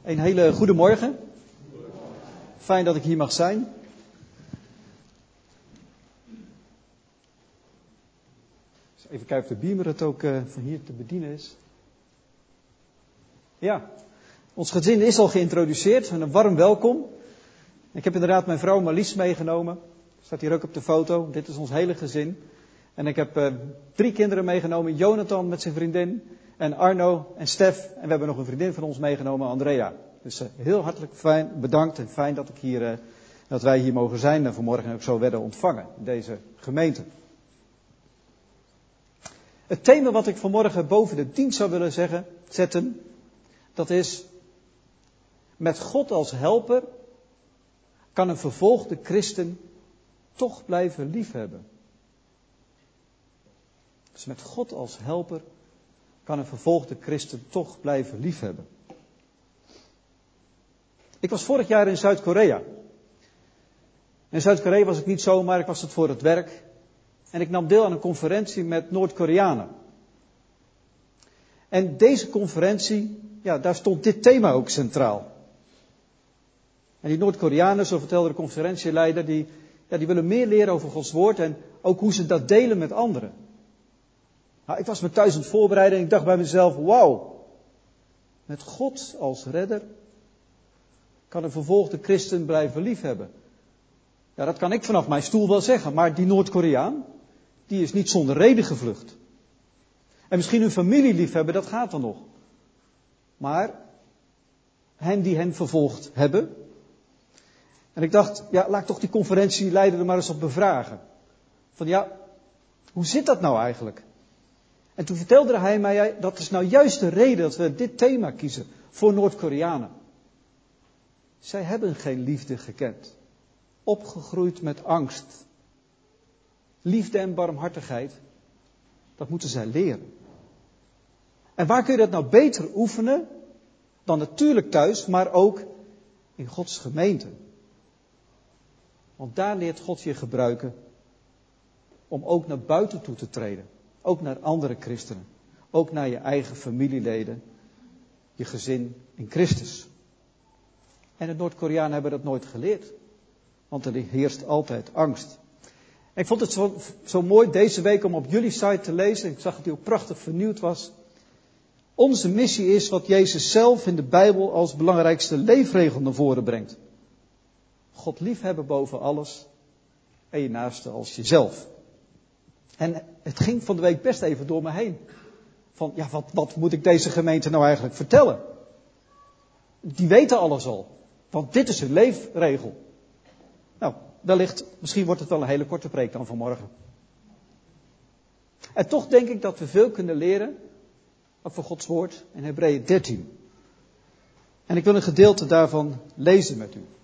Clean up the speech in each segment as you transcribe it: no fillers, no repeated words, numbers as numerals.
Een hele goede morgen. Fijn dat ik hier mag zijn. Even kijken of de beamer het ook van hier te bedienen is. Ja, ons gezin is al geïntroduceerd. Een warm welkom. Ik heb inderdaad mijn vrouw Marlies meegenomen. Staat hier ook op de foto. Dit is ons hele gezin. En ik heb 3 kinderen meegenomen. Jonathan met zijn vriendin. En Arno en Stef. En we hebben nog een vriendin van ons meegenomen, Andrea. Dus heel hartelijk fijn, bedankt en fijn dat wij hier mogen zijn en vanmorgen ook zo werden ontvangen in deze gemeente. Het thema wat ik vanmorgen boven de dienst zou willen zetten, dat is: met God als helper kan een vervolgde christen toch blijven liefhebben. Dus met God als helper kan een vervolgde christen toch blijven liefhebben. Ik was vorig jaar in Zuid-Korea. In Zuid-Korea was ik niet zomaar, ik was het voor het werk. En ik nam deel aan een conferentie met Noord-Koreanen. En deze conferentie, ja, daar stond dit thema ook centraal. En die Noord-Koreanen, zo vertelde de conferentieleider, die willen meer leren over Gods woord en ook hoe ze dat delen met anderen. Nou, ik was me thuis aan het voorbereiden en ik dacht bij mezelf, wauw, met God als redder kan een vervolgde christen blijven liefhebben. Ja, dat kan ik vanaf mijn stoel wel zeggen, maar die Noord-Koreaan, die is niet zonder reden gevlucht. En misschien hun familie liefhebben, dat gaat dan nog. Maar hen die hen vervolgd hebben. En ik dacht, ja, laat ik toch die conferentieleider er maar eens op bevragen. Van ja, hoe zit dat nou eigenlijk? En toen vertelde hij mij, dat is nou juist de reden dat we dit thema kiezen voor Noord-Koreanen. Zij hebben geen liefde gekend. Opgegroeid met angst. Liefde en barmhartigheid, dat moeten zij leren. En waar kun je dat nou beter oefenen dan natuurlijk thuis, maar ook in Gods gemeente? Want daar leert God je gebruiken om ook naar buiten toe te treden. Ook naar andere christenen. Ook naar je eigen familieleden. Je gezin in Christus. En de Noord-Koreanen hebben dat nooit geleerd. Want er heerst altijd angst. En ik vond het zo mooi deze week om op jullie site te lezen. Ik zag dat die ook prachtig vernieuwd was. Onze missie is wat Jezus zelf in de Bijbel als belangrijkste leefregel naar voren brengt. God liefhebben boven alles. En je naaste als jezelf. En het ging van de week best even door me heen. Van ja, wat moet ik deze gemeente nou eigenlijk vertellen? Die weten alles al. Want dit is hun leefregel. Nou, wellicht, misschien wordt het wel een hele korte preek dan vanmorgen. En toch denk ik dat we veel kunnen leren over Gods woord in Hebreeën 13. En ik wil een gedeelte daarvan lezen met u.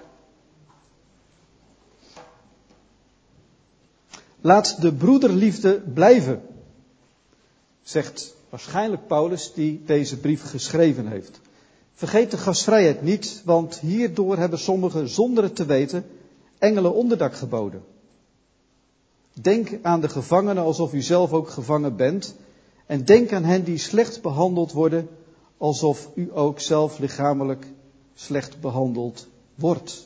Laat de broederliefde blijven, zegt waarschijnlijk Paulus die deze brief geschreven heeft. Vergeet de gastvrijheid niet, want hierdoor hebben sommigen zonder het te weten engelen onderdak geboden. Denk aan de gevangenen alsof u zelf ook gevangen bent. En denk aan hen die slecht behandeld worden, alsof u ook zelf lichamelijk slecht behandeld wordt.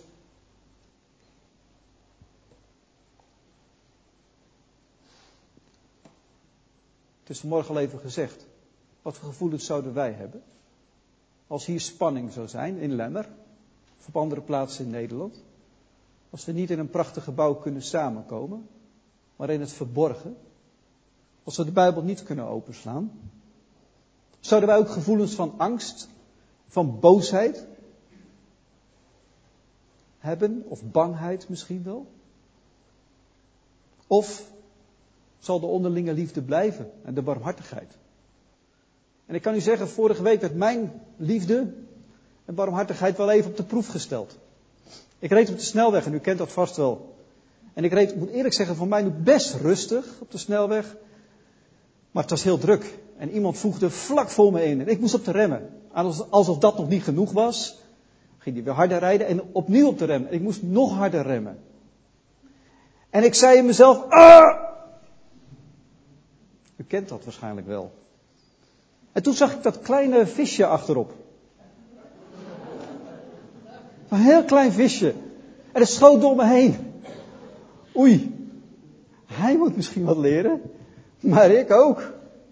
Het is vanmorgen al even gezegd. Wat voor gevoelens zouden wij hebben? Als hier spanning zou zijn in Lemmer, of op andere plaatsen in Nederland. Als we niet in een prachtig gebouw kunnen samenkomen, maar in het verborgen. Als we de Bijbel niet kunnen openslaan. Zouden wij ook gevoelens van angst, van boosheid hebben, of bangheid misschien wel? Of zal de onderlinge liefde blijven en de barmhartigheid? En ik kan u zeggen, vorige week werd mijn liefde en barmhartigheid wel even op de proef gesteld. Ik reed op de snelweg en u kent dat vast wel. En ik reed, ik moet eerlijk zeggen, voor mij nu best rustig op de snelweg. Maar het was heel druk. En iemand voegde vlak voor me in. En ik moest op de remmen. Alsof dat nog niet genoeg was, ging hij weer harder rijden en opnieuw op de remmen. Ik moest nog harder remmen. En ik zei in mezelf, ah! U kent dat waarschijnlijk wel. En toen zag ik dat kleine visje achterop. Een heel klein visje. En het schoot door me heen. Oei. Hij moet misschien wat leren. Maar ik ook.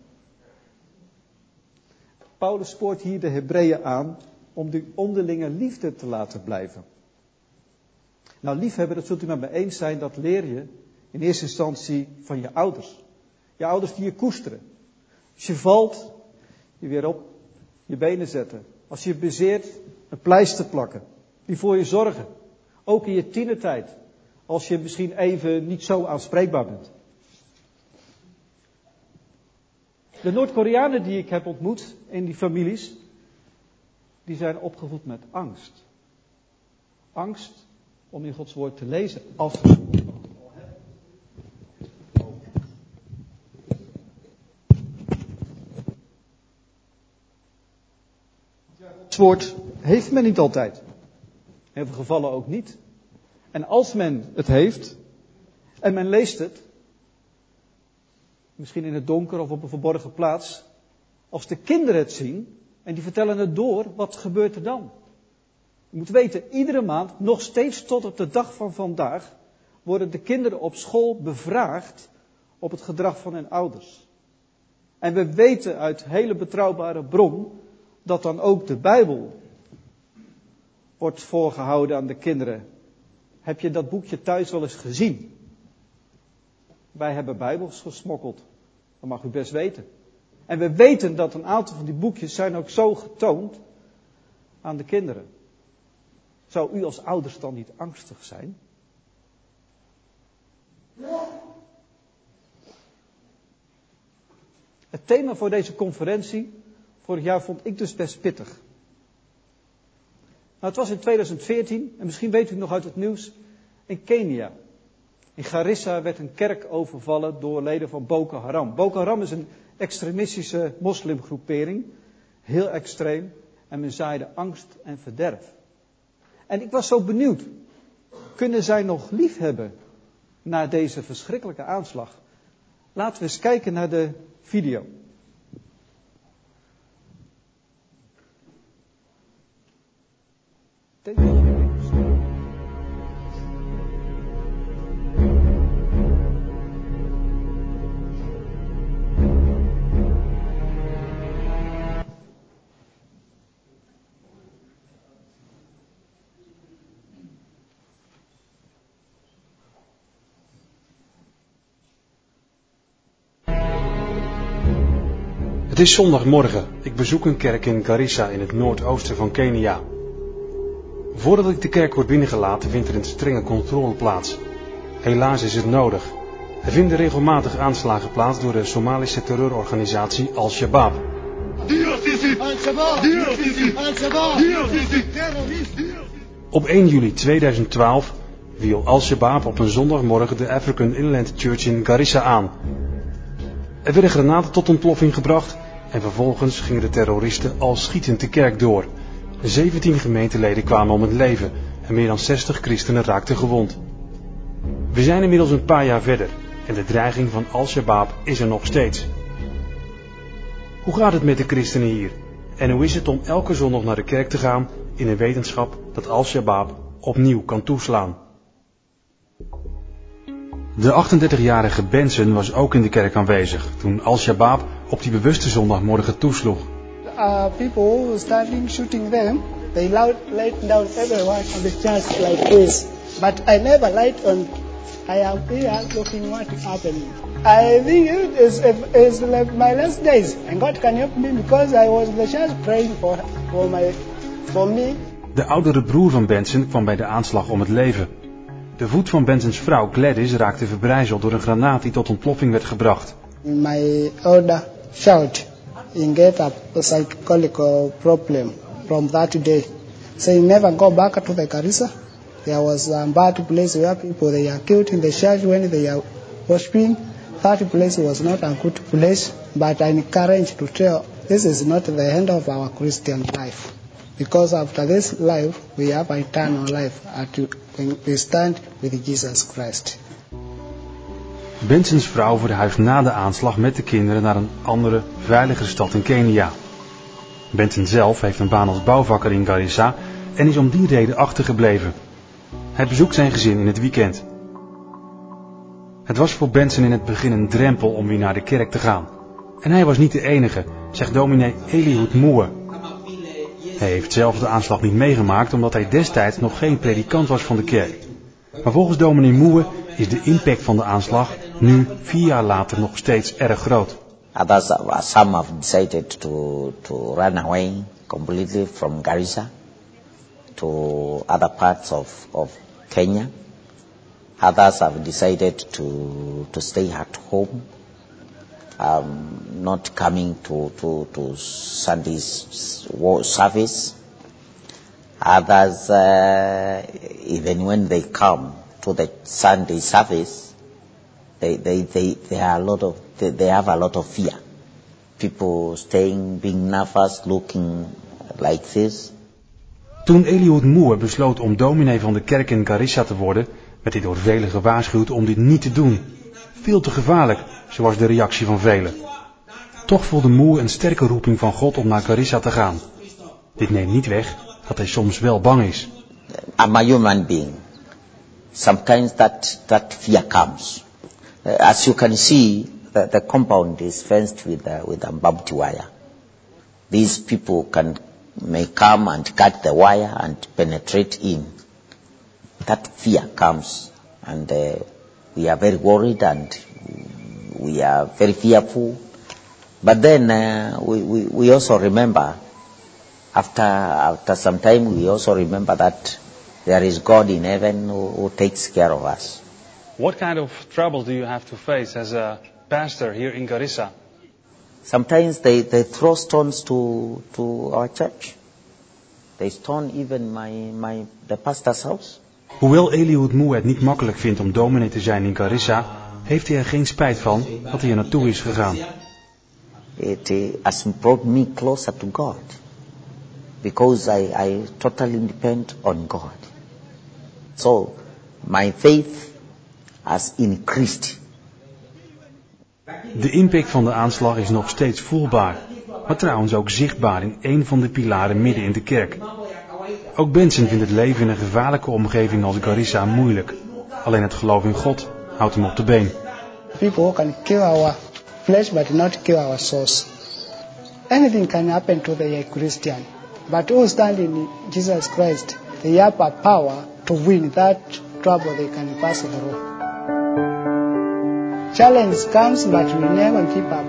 Paulus spoort hier de Hebreeën aan om die onderlinge liefde te laten blijven. Nou, liefhebben, dat zult u met me eens zijn, dat leer je in eerste instantie van je ouders. Je ouders die je koesteren. Als je valt, je weer op je benen zetten. Als je bezeert, een pleister plakken. Die voor je zorgen. Ook in je tienertijd. Als je misschien even niet zo aanspreekbaar bent. De Noord-Koreanen die ik heb ontmoet in die families, die zijn opgevoed met angst. Angst om in Gods woord te lezen. Als Gods woord heeft men niet altijd. In heel veel gevallen ook niet. En als men het heeft, en men leest het, misschien in het donker of op een verborgen plaats, als de kinderen het zien, en die vertellen het door, wat gebeurt er dan? Je moet weten, iedere maand, nog steeds tot op de dag van vandaag, worden de kinderen op school bevraagd op het gedrag van hun ouders. En we weten uit hele betrouwbare bron, dat dan ook de Bijbel wordt voorgehouden aan de kinderen. Heb je dat boekje thuis wel eens gezien? Wij hebben Bijbels gesmokkeld. Dat mag u best weten. En we weten dat een aantal van die boekjes zijn ook zo getoond aan de kinderen. Zou u als ouders dan niet angstig zijn? Het thema voor deze conferentie vorig jaar vond ik dus best pittig. Nou, het was in 2014, en misschien weet u nog uit het nieuws, in Kenia. In Garissa werd een kerk overvallen door leden van Boko Haram. Boko Haram is een extremistische moslimgroepering, heel extreem, en men zaaide angst en verderf. En ik was zo benieuwd, kunnen zij nog lief hebben na deze verschrikkelijke aanslag? Laten we eens kijken naar de video. Het is zondagmorgen. Ik bezoek een kerk in Garissa in het noordoosten van Kenia. Voordat ik de kerk word binnengelaten vindt er een strenge controle plaats. Helaas is het nodig. Er vinden regelmatig aanslagen plaats door de Somalische terreurorganisatie Al-Shabaab. Op 1 juli 2012 viel Al-Shabaab op een zondagmorgen de African Inland Church in Garissa aan. Er werden granaten tot ontploffing gebracht en vervolgens gingen de terroristen al schietend de kerk door. 17 gemeenteleden kwamen om het leven en meer dan 60 christenen raakten gewond. We zijn inmiddels een paar jaar verder en de dreiging van Al-Shabaab is er nog steeds. Hoe gaat het met de christenen hier? En hoe is het om elke zondag naar de kerk te gaan in de wetenschap dat Al-Shabaab opnieuw kan toeslaan? De 38-jarige Benson was ook in de kerk aanwezig toen Al-Shabaab op die bewuste zondagmorgen toesloeg. People starting shooting them. They laid down everyone on the church like this. But I never light on. I am here looking what happened. I think it is like my last days. And God can help me because I was in the church praying for me. De oudere broer van Benson kwam bij de aanslag om het leven. De voet van Bensons vrouw Gladys raakte verbrijzeld door een granaat die tot ontploffing werd gebracht. My elder child get a psychological problem from that day. Saying never go back to the Garissa. There was a bad place where people they are killed in the church when they are worshiping. That place was not a good place, but I encourage to tell this is not the end of our Christian life. Because after this life, we have eternal life when we stand with Jesus Christ. Bensons vrouw verhuist na de aanslag met de kinderen naar een andere, veiligere stad in Kenia. Benson zelf heeft een baan als bouwvakker in Garissa en is om die reden achtergebleven. Hij bezoekt zijn gezin in het weekend. Het was voor Benson in het begin een drempel om weer naar de kerk te gaan. En hij was niet de enige, zegt dominee Eliud Moe. Hij heeft zelf de aanslag niet meegemaakt omdat hij destijds nog geen predikant was van de kerk. Maar volgens dominee Moe is de impact van de aanslag nu 4 jaar later nog steeds erg groot. Others, some have decided to run away completely from Garissa to other parts of Kenya. Others have decided to stay at home, not coming to Sunday's service. Others, even when they come to the Sunday service, they have a lot of fear. People staying, being nervous, looking like this. Toen Eliud Moe besloot om dominee van de kerk in Garissa te worden, werd hij door velen gewaarschuwd om dit niet te doen. Veel te gevaarlijk, zo was de reactie van velen. Toch voelde Moe een sterke roeping van God om naar Garissa te gaan. Dit neemt niet weg dat hij soms wel bang is. I'm a human being. Sometimes that fear comes. As you can see, the compound is fenced with a barbed wire. These people may come and cut the wire and penetrate in. That fear comes, and we are very worried and we are very fearful. But then we also remember, after some time, we also remember that there is God in heaven who takes care of us. What kind of troubles do you have to face as a pastor here in Garissa? Sometimes they throw stones to our church. They stone even the pastor's house. Hoewel Eliud Moe het niet makkelijk vindt om dominee te zijn in Garissa, heeft hij er geen spijt van dat hij er naartoe is gegaan. It has brought me closer to God, because I totally depend on God. So my faith has increased. De impact van de aanslag is nog steeds voelbaar, maar trouwens ook zichtbaar in een van de pilaren midden in de kerk. Ook Benson vindt het leven in een gevaarlijke omgeving als Garissa moeilijk. Alleen het geloof in God houdt hem op de been. People can kill our flesh but not kill our souls. Anything can happen to the Christian. But who stand in Jesus Christ, they have a power to win that trouble they can pass through. Challenge comes but we never keep up.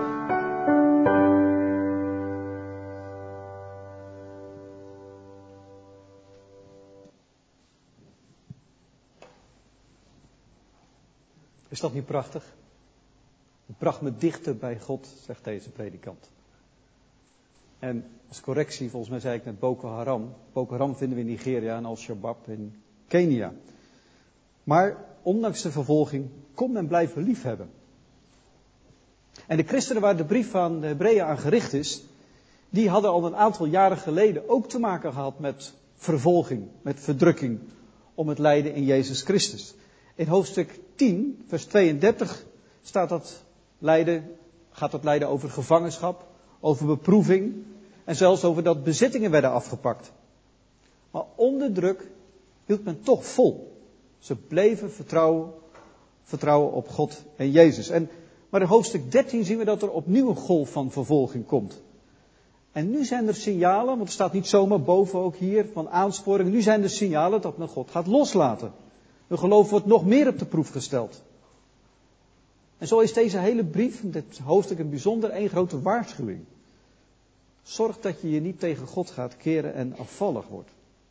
Is dat niet prachtig? Het bracht me dichter bij God, zegt deze predikant. En als correctie, volgens mij zei ik net Boko Haram. Boko Haram vinden we in Nigeria en Al-Shabaab in Kenia. Maar ondanks de vervolging kon men blijven liefhebben. En de christenen waar de brief van de Hebreeën aan gericht is, die hadden al een aantal jaren geleden ook te maken gehad met vervolging, met verdrukking om het lijden in Jezus Christus. In hoofdstuk 10, vers 32 gaat dat lijden over gevangenschap, over beproeving en zelfs over dat bezittingen werden afgepakt. Maar onder druk hield men toch vol. Ze bleven vertrouwen op God en Jezus. Maar in hoofdstuk 13 zien we dat er opnieuw een golf van vervolging komt. En nu zijn er signalen, want er staat niet zomaar boven ook hier van aansporingen. Nu zijn er signalen dat men God gaat loslaten. Hun geloof wordt nog meer op de proef gesteld. En zo is deze hele brief, dit hoofdstuk in bijzonder, één grote waarschuwing. Zorg dat je je niet tegen God gaat keren en afvallig wordt.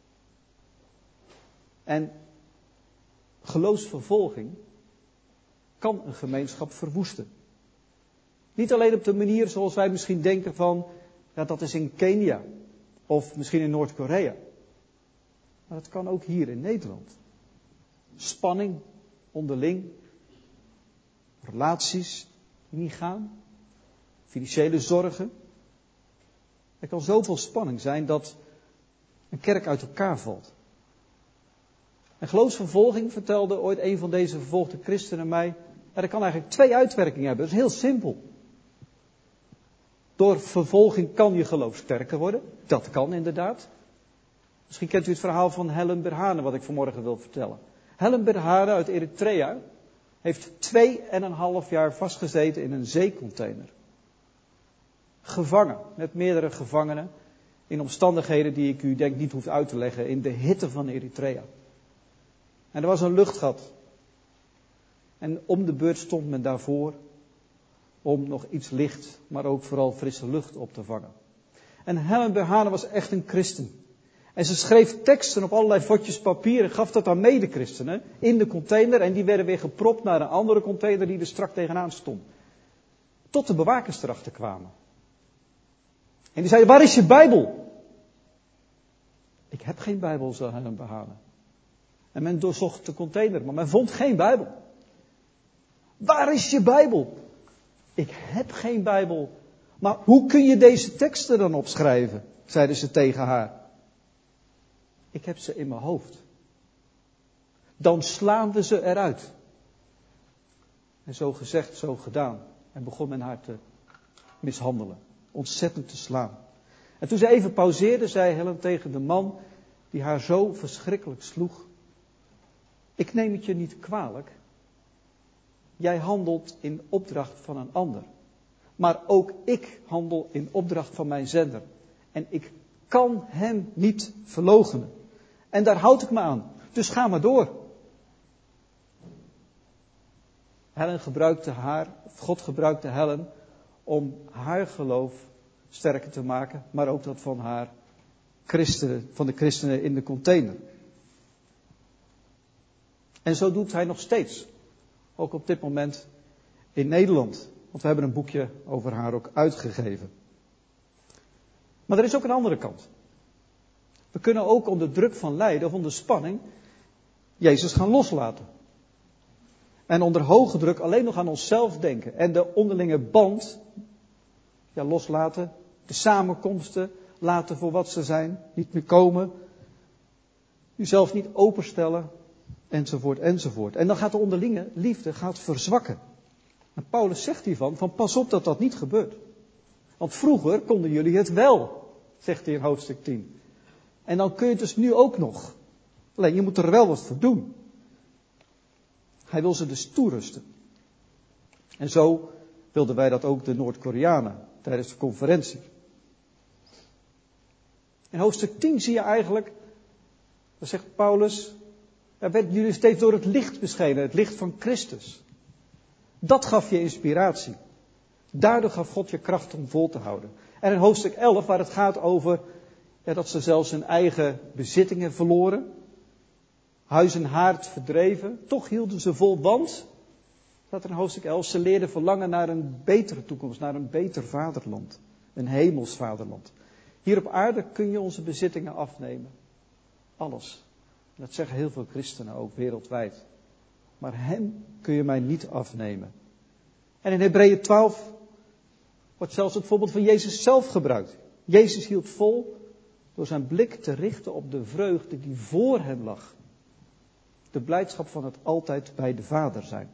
En geloofsvervolging kan een gemeenschap verwoesten. Niet alleen op de manier zoals wij misschien denken van, ja, dat is in Kenia of misschien in Noord-Korea. Maar het kan ook hier in Nederland. Spanning onderling, relaties die niet gaan, financiële zorgen. Er kan zoveel spanning zijn dat een kerk uit elkaar valt. En geloofsvervolging, vertelde ooit een van deze vervolgde christenen mij, dat kan eigenlijk 2 uitwerkingen hebben. Dat is heel simpel. Door vervolging kan je geloof sterker worden. Dat kan inderdaad. Misschien kent u het verhaal van Helen Berhane, wat ik vanmorgen wil vertellen. Helen Berhane uit Eritrea heeft 2,5 jaar vastgezeten in een zeecontainer. Gevangen, met meerdere gevangenen, in omstandigheden die ik u denk niet hoef uit te leggen, in de hitte van Eritrea. En er was een luchtgat. En om de beurt stond men daarvoor om nog iets licht, maar ook vooral frisse lucht op te vangen. En Helen Berhane was echt een christen. En ze schreef teksten op allerlei vodjes papier en gaf dat aan medechristenen in de container. En die werden weer gepropt naar een andere container die er strak tegenaan stond. Tot de bewakers erachter kwamen. En die zeiden, waar is je Bijbel? Ik heb geen Bijbel, zei Helen Berhane. En men doorzocht de container, maar men vond geen Bijbel. Waar is je Bijbel? Ik heb geen Bijbel. Maar hoe kun je deze teksten dan opschrijven? Zeiden ze tegen haar. Ik heb ze in mijn hoofd. Dan slaan we ze eruit. En zo gezegd, zo gedaan. En begon men haar te mishandelen. Ontzettend te slaan. En toen ze even pauzeerde, zei Helen tegen de man die haar zo verschrikkelijk sloeg. Ik neem het je niet kwalijk. Jij handelt in opdracht van een ander. Maar ook ik handel in opdracht van mijn zender. En ik kan hem niet verloochenen. En daar houd ik me aan. Dus ga maar door. God gebruikte Helen om haar geloof sterker te maken. Maar ook dat van haar christenen, van de christenen in de container. En zo doet hij nog steeds. Ook op dit moment in Nederland. Want we hebben een boekje over haar ook uitgegeven. Maar er is ook een andere kant. We kunnen ook onder druk van lijden of onder spanning Jezus gaan loslaten. En onder hoge druk alleen nog aan onszelf denken. En de onderlinge band loslaten. De samenkomsten laten voor wat ze zijn. Niet meer komen. Jezelf niet openstellen. Enzovoort, enzovoort. En dan gaat de onderlinge liefde verzwakken. En Paulus zegt hiervan, pas op dat dat niet gebeurt. Want vroeger konden jullie het wel, zegt hij in hoofdstuk 10. En dan kun je het dus nu ook nog. Alleen je moet er wel wat voor doen. Hij wil ze dus toerusten. En zo wilden wij dat ook de Noord-Koreanen tijdens de conferentie. In hoofdstuk 10 zie je eigenlijk, dan zegt Paulus, er werd jullie steeds door het licht beschenen, het licht van Christus. Dat gaf je inspiratie. Daardoor gaf God je kracht om vol te houden. En in hoofdstuk 11, waar het gaat over dat ze zelfs hun eigen bezittingen verloren, huis en haard verdreven, toch hielden ze vol, want, staat er in hoofdstuk 11, ze leerden verlangen naar een betere toekomst, naar een beter vaderland, een hemels vaderland. Hier op aarde kun je onze bezittingen afnemen. Alles. Dat zeggen heel veel christenen ook wereldwijd. Maar hem kun je mij niet afnemen. En in Hebreeën 12 wordt zelfs het voorbeeld van Jezus zelf gebruikt. Jezus hield vol door zijn blik te richten op de vreugde die voor hem lag. De blijdschap van het altijd bij de Vader zijn.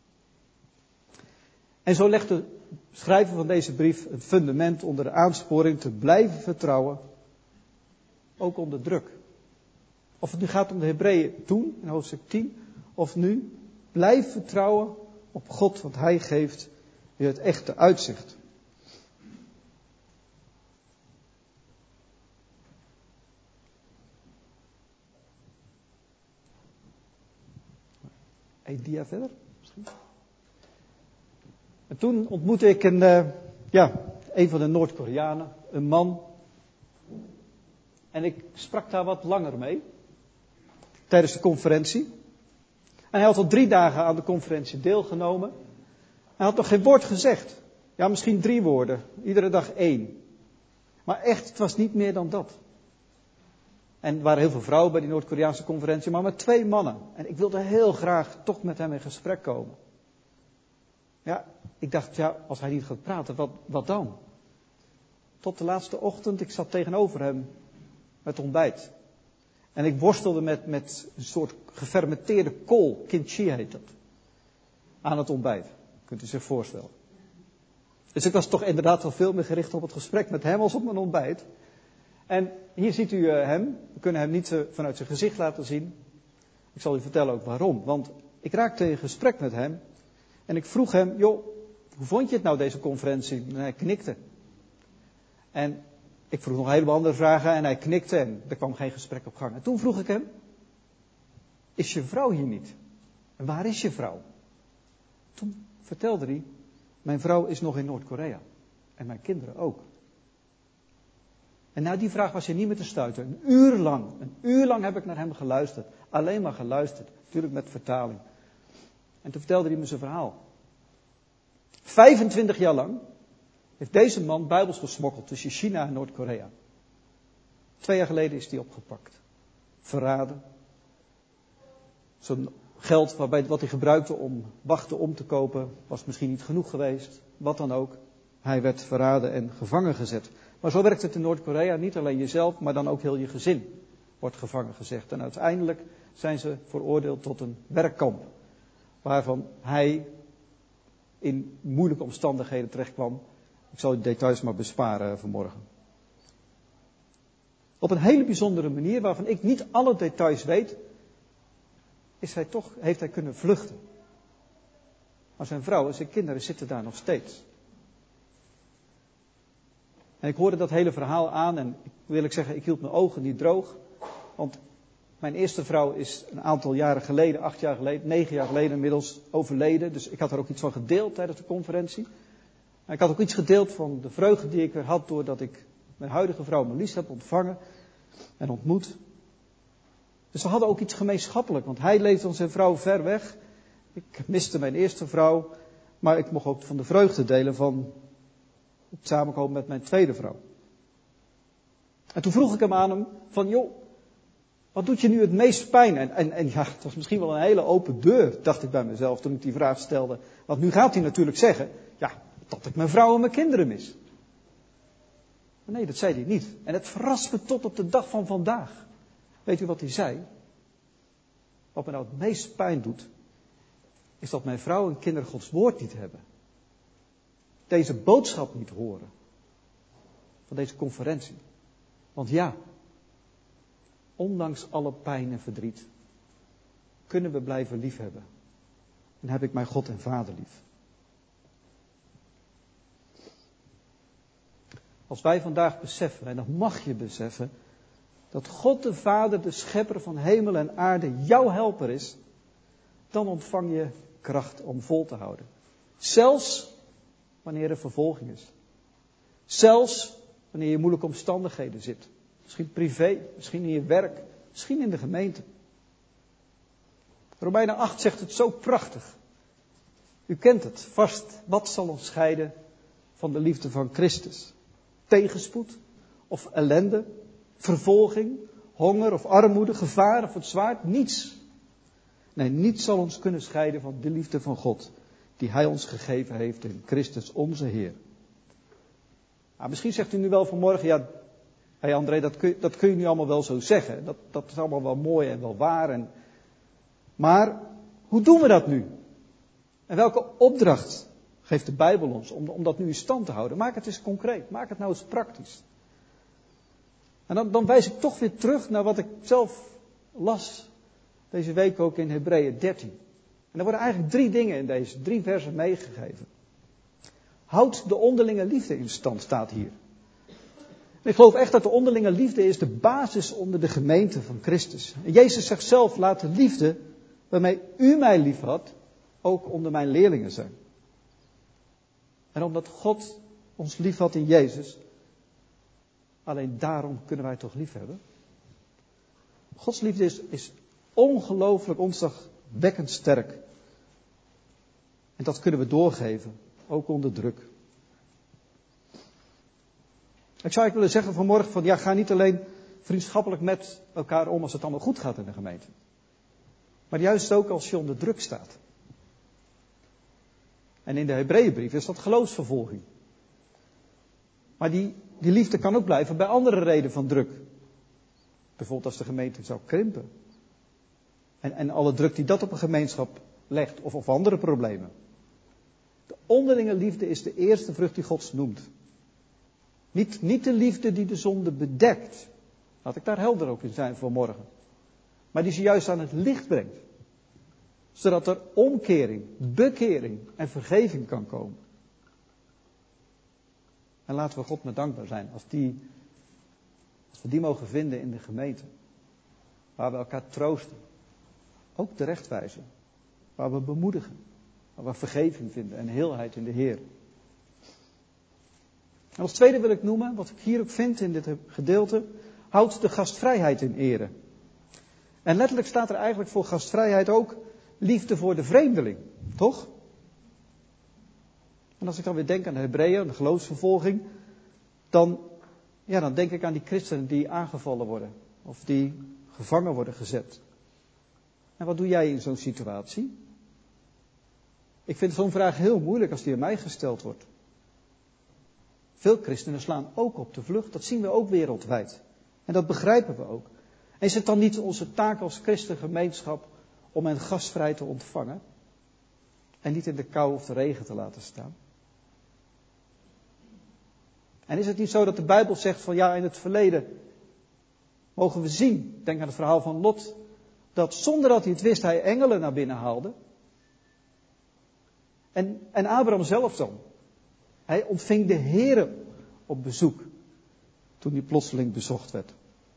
En zo legt de schrijver van deze brief het fundament onder de aansporing te blijven vertrouwen, ook onder druk. Of het nu gaat om de Hebreeën toen, in hoofdstuk 10, of nu, blijf vertrouwen op God, want Hij geeft je het echte uitzicht. Eén dia verder, misschien. En toen ontmoette ik een van de Noord-Koreanen, een man. En ik sprak daar wat langer mee, tijdens de conferentie. En hij had al 3 dagen aan de conferentie deelgenomen. Hij had nog geen woord gezegd. Ja, misschien 3 woorden. Iedere dag 1. Maar echt, het was niet meer dan dat. En er waren heel veel vrouwen bij die Noord-Koreaanse conferentie, maar met 2 mannen. En ik wilde heel graag toch met hem in gesprek komen. Ja, ik dacht, als hij niet gaat praten, wat dan? Tot de laatste ochtend, ik zat tegenover hem met ontbijt. En ik worstelde met een soort gefermenteerde kool, kimchi heet dat, aan het ontbijt. Kunt u zich voorstellen. Dus ik was toch inderdaad wel veel meer gericht op het gesprek met hem als op mijn ontbijt. En hier ziet u hem. We kunnen hem niet vanuit zijn gezicht laten zien. Ik zal u vertellen ook waarom. Want ik raakte in gesprek met hem. En ik vroeg hem, joh, hoe vond je het nou deze conferentie? En hij knikte. En ik vroeg nog een heleboel andere vragen en hij knikte en er kwam geen gesprek op gang. En toen vroeg ik hem, is je vrouw hier niet? En waar is je vrouw? Toen vertelde hij, mijn vrouw is nog in Noord-Korea. En mijn kinderen ook. En na die vraag was hij niet meer te stuiten. Een uur lang heb ik naar hem geluisterd. Alleen maar geluisterd. Natuurlijk met vertaling. En toen vertelde hij me zijn verhaal. 25 jaar lang heeft deze man Bijbels gesmokkeld tussen China en Noord-Korea. 2 jaar geleden is hij opgepakt. Verraden. Zo'n geld wat hij gebruikte om wachten om te kopen was misschien niet genoeg geweest. Wat dan ook. Hij werd verraden en gevangen gezet. Maar zo werkt het in Noord-Korea. Niet alleen jezelf, maar dan ook heel je gezin wordt gevangen gezet. En uiteindelijk zijn ze veroordeeld tot een werkkamp. Waarvan hij in moeilijke omstandigheden terechtkwam. Ik zal u de details maar besparen vanmorgen. Op een hele bijzondere manier, waarvan ik niet alle details weet, heeft hij kunnen vluchten. Maar zijn vrouw en zijn kinderen zitten daar nog steeds. En ik hoorde dat hele verhaal aan en ik hield mijn ogen niet droog. Want mijn eerste vrouw is een aantal jaren geleden, 8 jaar geleden, 9 jaar geleden inmiddels overleden. Dus ik had er ook iets van gedeeld tijdens de conferentie. En ik had ook iets gedeeld van de vreugde die ik weer had doordat ik mijn huidige vrouw Marlies heb ontvangen en ontmoet. Dus we hadden ook iets gemeenschappelijk, want hij leefde van zijn vrouw ver weg. Ik miste mijn eerste vrouw, maar ik mocht ook van de vreugde delen van het samenkomen met mijn tweede vrouw. En toen vroeg ik hem aan hem van, joh, wat doet je nu het meest pijn? En ja, het was misschien wel een hele open deur, dacht ik bij mezelf toen ik die vraag stelde. Want nu gaat hij natuurlijk zeggen, ja, dat ik mijn vrouw en mijn kinderen mis. Maar nee, dat zei hij niet. En het verrast me tot op de dag van vandaag. Weet u wat hij zei? Wat me nou het meest pijn doet, is dat mijn vrouw en kinderen Gods woord niet hebben. Deze boodschap niet horen. Van deze conferentie. Want ja, ondanks alle pijn en verdriet, kunnen we blijven liefhebben. En heb ik mijn God en Vader lief. Als wij vandaag beseffen, en dat mag je beseffen, dat God de Vader, de schepper van hemel en aarde, jouw helper is, dan ontvang je kracht om vol te houden. Zelfs wanneer er vervolging is. Zelfs wanneer je in moeilijke omstandigheden zit. Misschien privé, misschien in je werk, misschien in de gemeente. Romeinen 8 zegt het zo prachtig. U kent het vast. Wat zal ons scheiden van de liefde van Christus? Tegenspoed of ellende, vervolging, honger of armoede, gevaar of het zwaard? Niets. Nee, niets zal ons kunnen scheiden van de liefde van God, die Hij ons gegeven heeft in Christus onze Heer. Nou, misschien zegt u nu wel vanmorgen, ja, hey André, dat kun je nu allemaal wel zo zeggen. Dat is allemaal wel mooi en wel waar. Maar hoe doen we dat nu? En welke opdracht geeft de Bijbel ons om dat nu in stand te houden? Maak het eens concreet, maak het nou eens praktisch. En dan wijs ik toch weer terug naar wat ik zelf las deze week ook in Hebreeën 13. En er worden eigenlijk 3 dingen in deze 3 versen meegegeven. Houd de onderlinge liefde in stand, staat hier. En ik geloof echt dat de onderlinge liefde is de basis onder de gemeente van Christus. En Jezus zegt zelf, laat de liefde waarmee u mij lief had, ook onder mijn leerlingen zijn. En omdat God ons lief had in Jezus, alleen daarom kunnen wij toch lief hebben. Gods liefde is ongelooflijk ontzagwekkend sterk. En dat kunnen we doorgeven, ook onder druk. Ik zou willen zeggen vanmorgen van, ja, ga niet alleen vriendschappelijk met elkaar om als het allemaal goed gaat in de gemeente. Maar juist ook als je onder druk staat. En in de Hebreeënbrief is dat geloofsvervolging. Maar die liefde kan ook blijven bij andere redenen van druk. Bijvoorbeeld als de gemeente zou krimpen. En alle druk die dat op een gemeenschap legt. Of andere problemen. De onderlinge liefde is de eerste vrucht die God noemt. Niet de liefde die de zonde bedekt. Laat ik daar helder ook in zijn vanmorgen. Maar die ze juist aan het licht brengt. Zodat er omkering, bekering en vergeving kan komen. En laten we God maar dankbaar zijn als we die mogen vinden in de gemeente. Waar we elkaar troosten. Ook terechtwijzen. Waar we bemoedigen. Waar we vergeving vinden en heelheid in de Heer. En als tweede wil ik noemen, wat ik hier ook vind in dit gedeelte, houdt de gastvrijheid in ere. En letterlijk staat er eigenlijk voor gastvrijheid ook liefde voor de vreemdeling, toch? En als ik dan weer denk aan de Hebreeën, de geloofsvervolging, dan denk ik aan die christenen die aangevallen worden. Of die gevangen worden gezet. En wat doe jij in zo'n situatie? Ik vind zo'n vraag heel moeilijk als die aan mij gesteld wordt. Veel christenen slaan ook op de vlucht, dat zien we ook wereldwijd. En dat begrijpen we ook. En is het dan niet onze taak als christengemeenschap om hen gastvrij te ontvangen? En niet in de kou of de regen te laten staan? En is het niet zo dat de Bijbel zegt van in het verleden mogen we zien, denk aan het verhaal van Lot, dat zonder dat hij het wist hij engelen naar binnen haalde? En Abraham zelf dan? Hij ontving de Here op bezoek toen hij plotseling bezocht werd.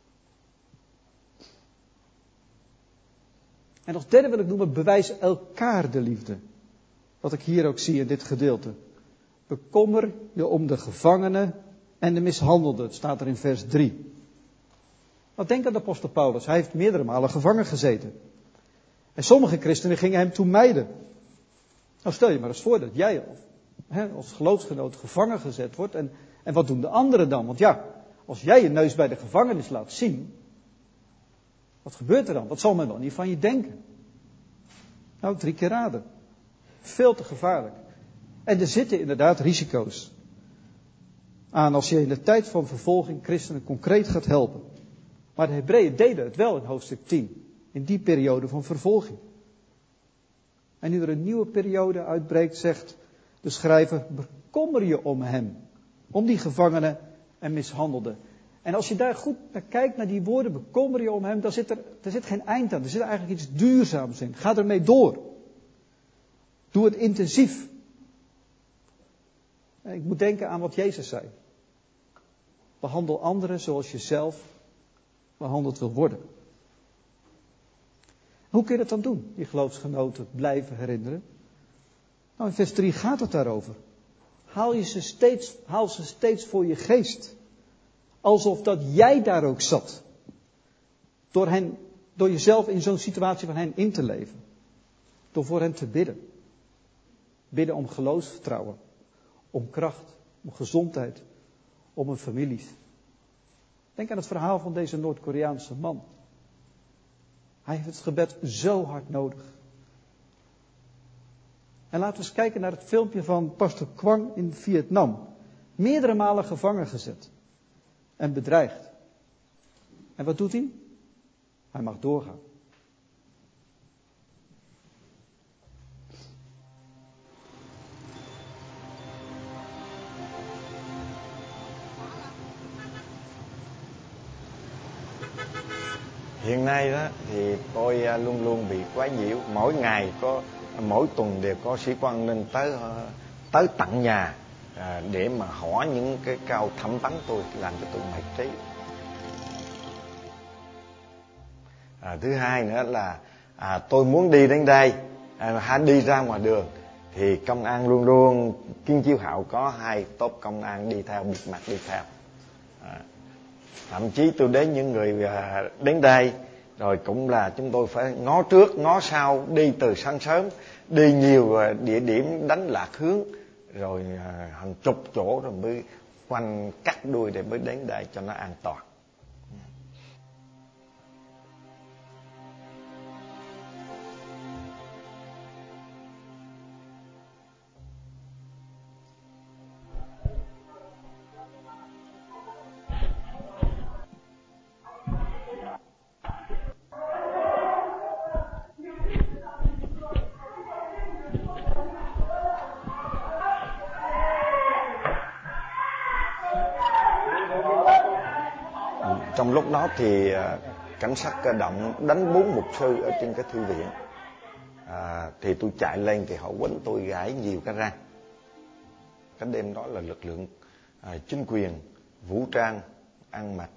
En als derde wil ik noemen, bewijs elkaar de liefde. Wat ik hier ook zie in dit gedeelte. Bekommer je om de gevangenen en de mishandelden. Het staat er in vers 3. Nou, denk aan de apostel Paulus. Hij heeft meerdere malen gevangen gezeten. En sommige christenen gingen hem toen mijden. Nou, stel je maar eens voor dat jij als geloofsgenoot gevangen gezet wordt. En wat doen de anderen dan? Want als jij je neus bij de gevangenis laat zien, wat gebeurt er dan? Wat zal men dan niet van je denken? Nou, 3 keer raden. Veel te gevaarlijk. En er zitten inderdaad risico's aan als je in de tijd van vervolging christenen concreet gaat helpen. Maar de Hebreeën deden het wel in hoofdstuk 10. In die periode van vervolging. En nu er een nieuwe periode uitbreekt, zegt de schrijver, bekommer je om hem. Om die gevangenen en mishandelden. En als je daar goed naar kijkt, naar die woorden, bekommer je om hem, dan zit er zit geen eind aan. Er zit eigenlijk iets duurzaams in. Ga ermee door. Doe het intensief. En ik moet denken aan wat Jezus zei. Behandel anderen zoals je zelf behandeld wil worden. Hoe kun je dat dan doen? Die geloofsgenoten blijven herinneren. Nou, in vers 3 gaat het daarover. Haal ze steeds voor je geest. Alsof dat jij daar ook zat. Door jezelf in zo'n situatie van hen in te leven. Door voor hen te bidden. Bidden om geloofsvertrouwen. Om kracht. Om gezondheid. Om hun families. Denk aan het verhaal van deze Noord-Koreaanse man. Hij heeft het gebed zo hard nodig. En laten we eens kijken naar het filmpje van pastor Quang in Vietnam. Meerdere malen gevangen gezet. En bedreigd. En wat doet hij? Hij mag doorgaan. Hiện nay đó thì tôi luôn luôn bị quấy nhiễu. Mỗi tuần đều có sĩ quan an ninh tới tận nhà để mà hỏi những cái câu thẩm vấn tôi, làm cho tôi mệt trí. Thứ hai nữa là tôi muốn đi đến đây, hay đi ra ngoài đường thì công an luôn luôn Kiên Chiêu Hạo có 2 tốp công an đi theo, bịt mặt đi theo. Thậm chí tôi đến những người đến đây rồi cũng là chúng tôi phải ngó trước ngó sau, đi từ sáng sớm, đi nhiều địa điểm đánh lạc hướng, rồi hàng chục chỗ rồi mới quanh cắt đuôi để mới đến đây cho nó an toàn. lúc đó thì cảnh sát cơ động đánh 4 mục sư ở trên cái thư viện. Thì tôi chạy lên thì họ quánh tôi gãy nhiều cái răng. Cái đêm đó là lực lượng chính quyền vũ trang ăn mặc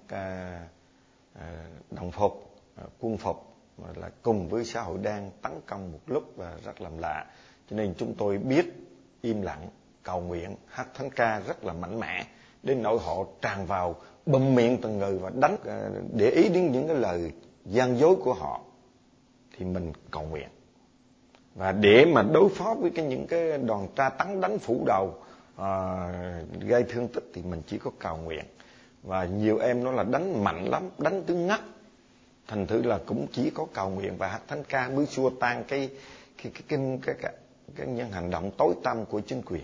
đồng phục, quân phục là cùng với xã hội đen tấn công một lúc và rất làm lạ. Cho nên chúng tôi biết im lặng, cầu nguyện, hát thánh ca rất là mạnh mẽ, đến nỗi họ tràn vào bầm miệng từng người và đánh. Để ý đến những cái lời gian dối của họ thì mình cầu nguyện. Và để mà đối phó với những cái đòn tra tấn đánh phủ đầu gây thương tích thì mình chỉ có cầu nguyện. Và nhiều em nó là đánh mạnh lắm, đánh tới ngắt. Thành thử là cũng chỉ có cầu nguyện và hát thánh ca mới xua tan cái những hành động tối tăm của chính quyền.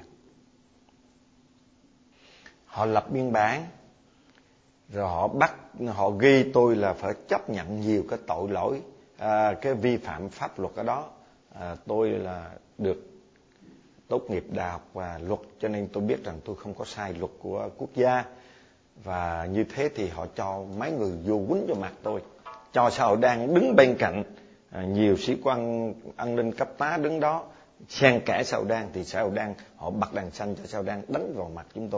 Họ lập biên bản, rồi họ ghi tôi là phải chấp nhận nhiều cái tội lỗi, cái vi phạm pháp luật ở đó. Tôi là được tốt nghiệp đại học và luật, cho nên tôi biết rằng tôi không có sai luật của quốc gia. Và như thế thì họ cho mấy người vô quýnh vào mặt tôi, cho xã hội đang đứng bên cạnh, nhiều sĩ quan an ninh cấp tá đứng đó xen kẽ xã hội đang, thì xã hội đang họ bật đèn xanh cho xã hội đang đánh vào mặt chúng tôi.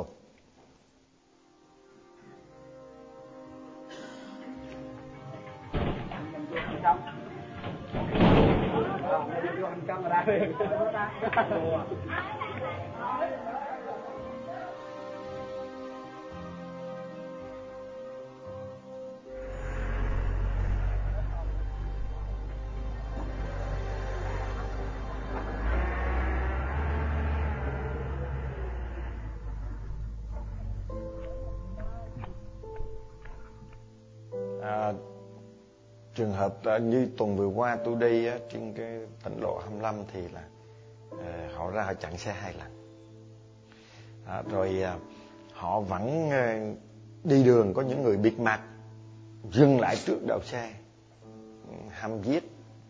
Trường hợp như tuần vừa qua tôi đi trên cái tỉnh lộ 25 thì là họ ra họ chặn xe 2 lần. Rồi họ vẫn đi đường, có những người bịt mặt dừng lại trước đầu xe hăm giết.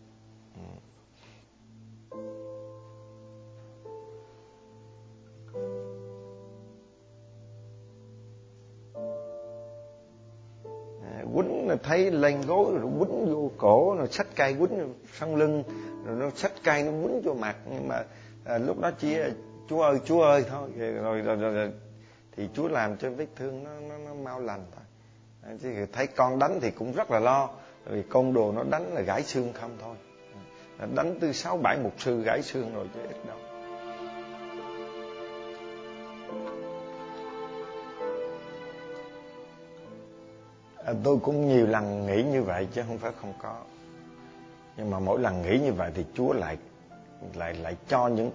Quýnh thấy lên gối rồi quýnh vô cổ, rồi xách cây quýnh sau lưng, rồi nó xách cây nó quýnh vô mặt. Nhưng mà lúc đó chỉ Chúa ơi thôi, rồi thì Chúa làm cho vết thương nó mau lành thôi. Chứ thấy con đánh thì cũng rất là lo, vì côn đồ nó đánh là gãy xương không thôi, đánh từ 6-7 mục sư gãy xương rồi chứ ít đâu. Tôi cũng nhiều lần nghĩ như vậy chứ không phải không có. Nhưng mà mỗi lần nghĩ như vậy thì Chúa lại cho những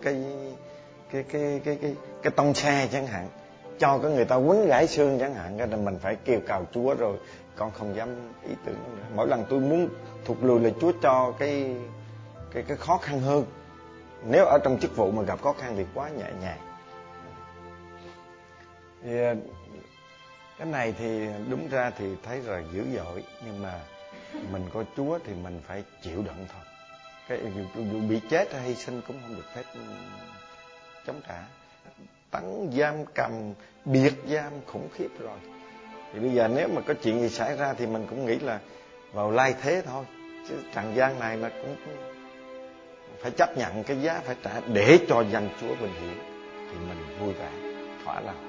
cái tông xe chẳng hạn, cho cái người ta quýnh gãy xương chẳng hạn, cái là mình phải kêu cầu Chúa rồi con không dám ý tưởng nữa. Mỗi lần tôi muốn thụt lùi là Chúa cho cái khó khăn hơn. Nếu ở trong chức vụ mà gặp khó khăn thì quá nhẹ nhàng. Thì cái này thì đúng ra thì thấy là dữ dội, nhưng mà mình có Chúa thì mình phải chịu đựng thôi. Cái dù bị chết hay hy sinh cũng không được phép chống trả. Tấn giam cầm, biệt giam khủng khiếp rồi. Thì bây giờ nếu mà có chuyện gì xảy ra thì mình cũng nghĩ là vào lai thế thôi. Chứ trần gian này là cũng phải chấp nhận cái giá phải trả để cho danh Chúa vinh hiển, thì mình vui vẻ, thỏa lòng.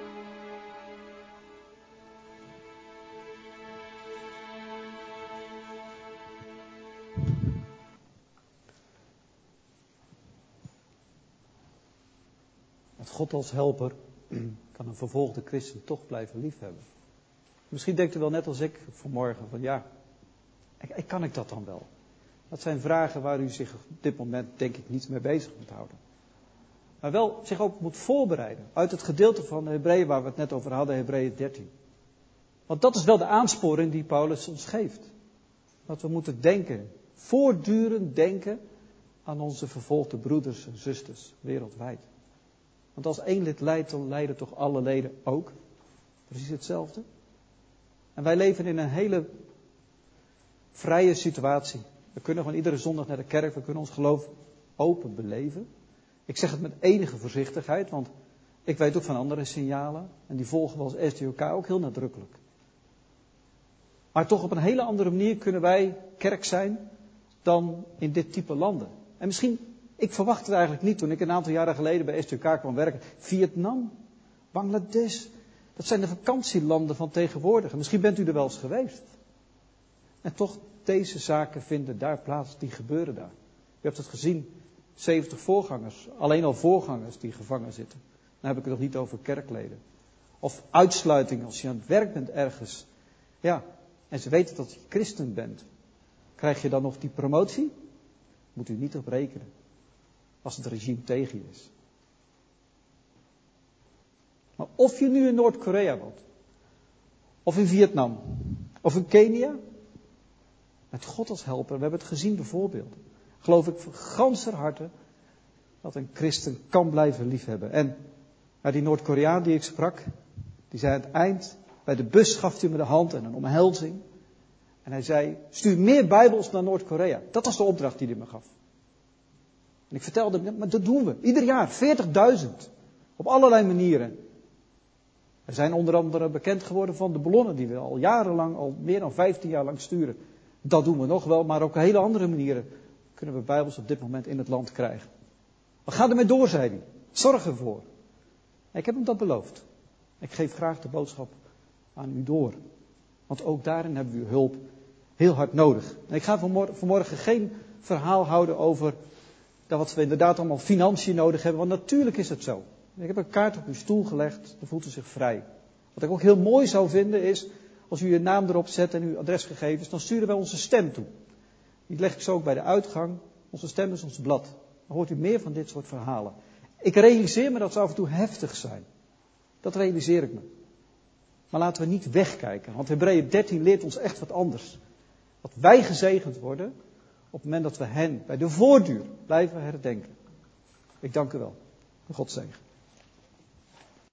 God als helper kan een vervolgde christen toch blijven liefhebben. Misschien denkt u wel net als ik vanmorgen van ja, kan ik dat dan wel? Dat zijn vragen waar u zich op dit moment denk ik niet mee bezig moet houden. Maar wel zich ook moet voorbereiden uit het gedeelte van de Hebreeën waar we het net over hadden, Hebreeën 13. Want dat is wel de aansporing die Paulus ons geeft. Dat we moeten denken, voortdurend denken aan onze vervolgde broeders en zusters wereldwijd. Want als één lid lijdt, dan lijden toch alle leden ook. Precies hetzelfde. En wij leven in een hele vrije situatie. We kunnen gewoon iedere zondag naar de kerk, we kunnen ons geloof open beleven. Ik zeg het met enige voorzichtigheid, want ik weet ook van andere signalen. En die volgen we als SDOK ook heel nadrukkelijk. Maar toch op een hele andere manier kunnen wij kerk zijn dan in dit type landen. En misschien, ik verwacht het eigenlijk niet toen ik een aantal jaren geleden bij STK kwam werken. Vietnam, Bangladesh, dat zijn de vakantielanden van tegenwoordig. En misschien bent u er wel eens geweest. En toch, deze zaken vinden daar plaats, die gebeuren daar. U hebt het gezien, 70 voorgangers, alleen al voorgangers die gevangen zitten. Dan heb ik het nog niet over kerkleden. Of uitsluiting als je aan het werk bent ergens. Ja, en ze weten dat je christen bent. Krijg je dan nog die promotie? Moet u niet op rekenen. Als het regime tegen je is. Maar of je nu in Noord-Korea woont. Of in Vietnam. Of in Kenia. Met God als helper. We hebben het gezien bijvoorbeeld. Geloof ik van ganser harte dat een christen kan blijven liefhebben. En die Noord-Koreaan die ik sprak, die zei aan het eind, bij de bus gaf hij me de hand en een omhelzing. En hij zei, stuur meer Bijbels naar Noord-Korea. Dat was de opdracht die hij me gaf. En ik vertelde hem, maar dat doen we. Ieder jaar, 40.000. Op allerlei manieren. Er zijn onder andere bekend geworden van de ballonnen die we al jarenlang, al meer dan 15 jaar lang sturen. Dat doen we nog wel, maar op hele andere manieren kunnen we Bijbels op dit moment in het land krijgen. We gaan ermee door, zei hij. Zorg ervoor. Ik heb hem dat beloofd. Ik geef graag de boodschap aan u door. Want ook daarin hebben we uw hulp heel hard nodig. En ik ga vanmorgen geen verhaal houden over dat wat we inderdaad allemaal financiën nodig hebben. Want natuurlijk is het zo. Ik heb een kaart op uw stoel gelegd, dan voelt u zich vrij. Wat ik ook heel mooi zou vinden is, als u uw naam erop zet en uw adresgegevens, dan sturen wij onze stem toe. Die leg ik zo ook bij de uitgang. Onze stem is ons blad. Dan hoort u meer van dit soort verhalen. Ik realiseer me dat ze af en toe heftig zijn. Dat realiseer ik me. Maar laten we niet wegkijken. Want Hebreeën 13 leert ons echt wat anders. Dat wij gezegend worden op het moment dat we hen bij de voordeur blijven herdenken. Ik dank u wel. God zegen.